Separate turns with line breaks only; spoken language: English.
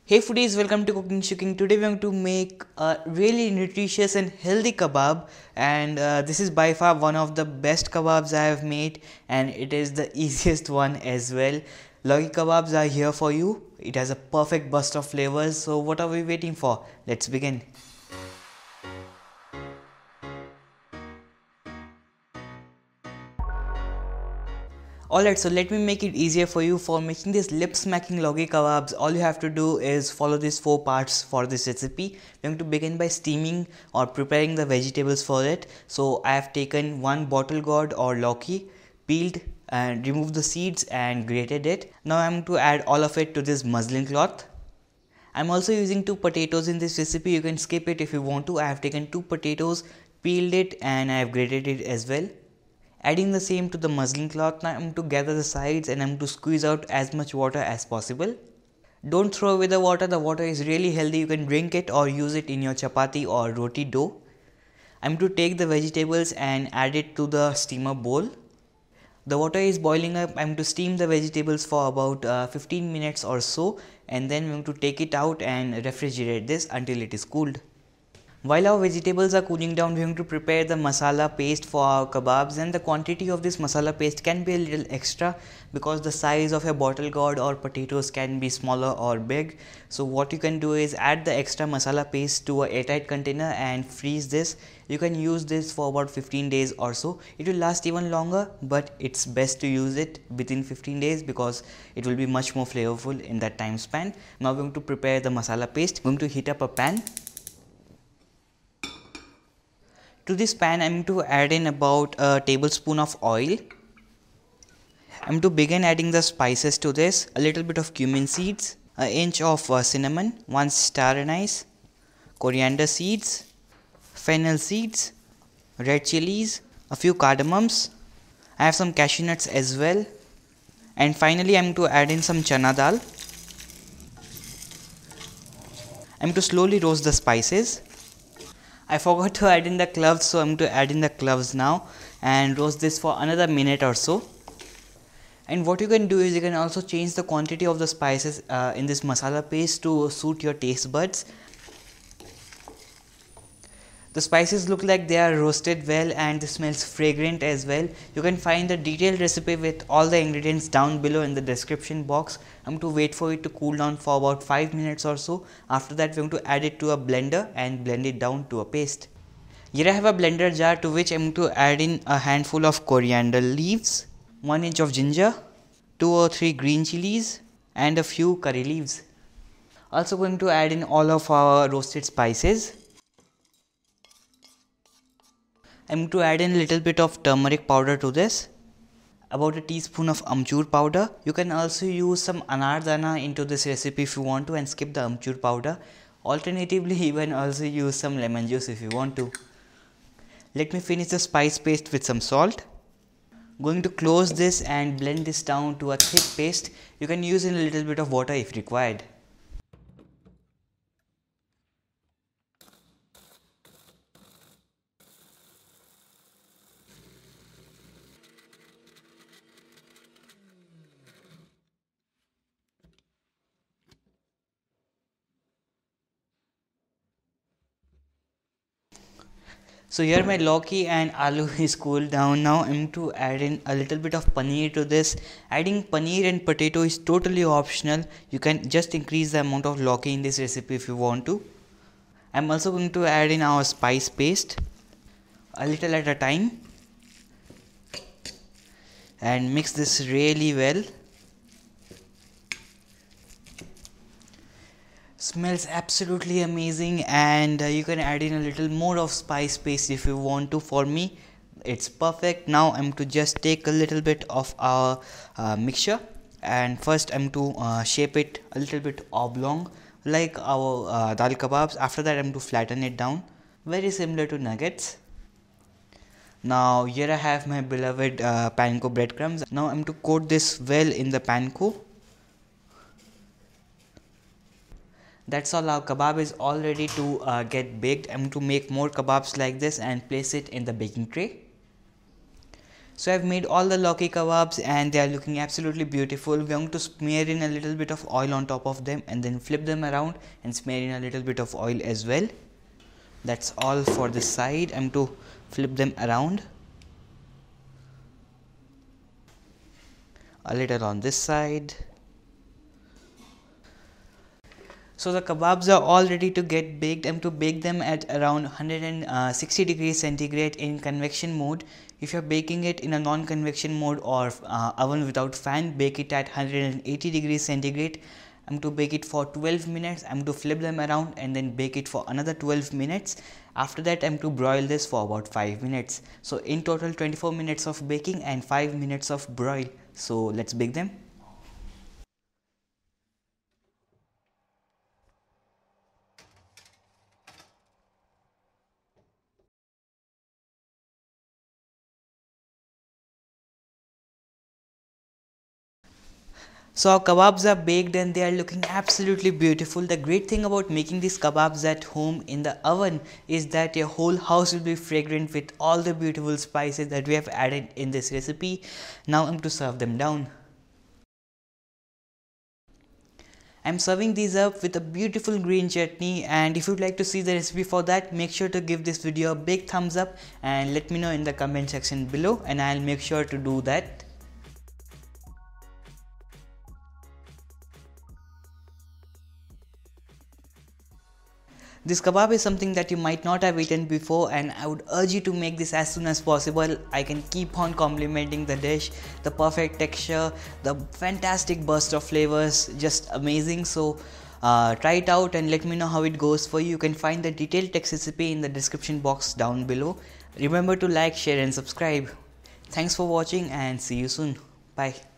Hey foodies, welcome to Cooking Shooking. Today we're going to make a really nutritious and healthy kebab, and this is by far one of the best kebabs I have made, and it is the easiest one as well. Logi kebabs are here for you. It has a perfect burst of flavors, so what are we waiting for? Let's begin. Alright, so let me make it easier for you. For making these lip smacking logi kebabs, all you have to do is follow these 4 parts for this recipe. We're going to begin by steaming or preparing the vegetables for it. So I have taken 1 bottle gourd or loki, peeled and removed the seeds and grated it. Now I'm going to add all of it to this muslin cloth. I'm also using 2 potatoes in this recipe. You can skip it if you want to. I have taken 2 potatoes, peeled it and I have grated it as well. Adding the same to the muslin cloth, now I'm going to gather the sides and I'm going to squeeze out as much water as possible. Don't throw away the water is really healthy. You can drink it or use it in your chapati or roti dough. I'm going to take the vegetables and add it to the steamer bowl. The water is boiling up. I'm going to steam the vegetables for about 15 minutes or so, and then I'm going to take it out and refrigerate this until it is cooled. While our vegetables are cooling down, we are going to prepare the masala paste for our kebabs, and the quantity of this masala paste can be a little extra because the size of your bottle gourd or potatoes can be smaller or big. So what you can do is add the extra masala paste to a airtight container and freeze this. You can use this for about 15 days or so. It will last even longer, but it's best to use it within 15 days because it will be much more flavorful in that time span. Now we're going to prepare the masala paste. I'm going to heat up a pan. To this pan, I'm going to add in about a tablespoon of oil. I'm going to begin adding the spices to this. A little bit of cumin seeds, an inch of cinnamon, 1 star anise, coriander seeds, fennel seeds, red chilies, a few cardamoms. I have some cashew nuts as well. And finally, I'm going to add in some chana dal. I'm going to slowly roast the spices. I forgot to add in the cloves, so I'm going to add in the cloves now and roast this for another minute or so. And what you can do is you can also change the quantity of the spices in this masala paste to suit your taste buds. The spices look like they are roasted well and it smells fragrant as well. You can find the detailed recipe with all the ingredients down below in the description box. I'm going to wait for it to cool down for about 5 minutes or so. After that, we're going to add it to a blender and blend it down to a paste. Here I have a blender jar to which I'm going to add in a handful of coriander leaves, 1 inch of ginger, 2 or 3 green chilies and a few curry leaves. Also going to add in all of our roasted spices. I'm going to add in a little bit of turmeric powder to this, about a teaspoon of amchur powder. You can also use some anardana into this recipe if you want to and skip the amchur powder. Alternatively, you can also use some lemon juice if you want to. Let me finish the spice paste with some salt. Going to close this and blend this down to a thick paste. You can use in a little bit of water if required. So here my loki and aloo is cooled down. Now I'm going to add in a little bit of paneer to this. Adding paneer and potato is totally optional. You can just increase the amount of loki in this recipe if you want to. I'm also going to add in our spice paste, a little at a time, and mix this really well. Smells absolutely amazing, and you can add in a little more of spice paste if you want to. For me, it's perfect. Now I'm to just take a little bit of our mixture, and first I'm to shape it a little bit oblong like our dal kebabs. After that, I'm to flatten it down, very similar to nuggets. Now here I have my beloved panko breadcrumbs. Now I'm to coat this well in the panko. That's all, our kebab is all ready to get baked. I'm going to make more kebabs like this and place it in the baking tray. So I've made all the Loki kebabs and they are looking absolutely beautiful. We're going to smear in a little bit of oil on top of them and then flip them around and smear in a little bit of oil as well. That's all for this side. I'm going to flip them around. A little on this side. So the kebabs are all ready to get baked. I'm to bake them at around 160 degrees centigrade in convection mode. If you're baking it in a non-convection mode or oven without fan, bake it at 180 degrees centigrade. I'm to bake it for 12 minutes. I'm to flip them around and then bake it for another 12 minutes. After that, I'm to broil this for about 5 minutes. So in total 24 minutes of baking and 5 minutes of broil. So let's bake them. So our kebabs are baked and they are looking absolutely beautiful. The great thing about making these kebabs at home in the oven is that your whole house will be fragrant with all the beautiful spices that we have added in this recipe. Now I'm to serve them down. I'm serving these up with a beautiful green chutney, and if you'd like to see the recipe for that, make sure to give this video a big thumbs up and let me know in the comment section below and I'll make sure to do that. This kebab is something that you might not have eaten before and I would urge you to make this as soon as possible. I can keep on complimenting the dish, the perfect texture, the fantastic burst of flavors, just amazing. So try it out and let me know how it goes for you. You can find the detailed text recipe in the description box down below. Remember to like, share and subscribe. Thanks for watching and see you soon. Bye.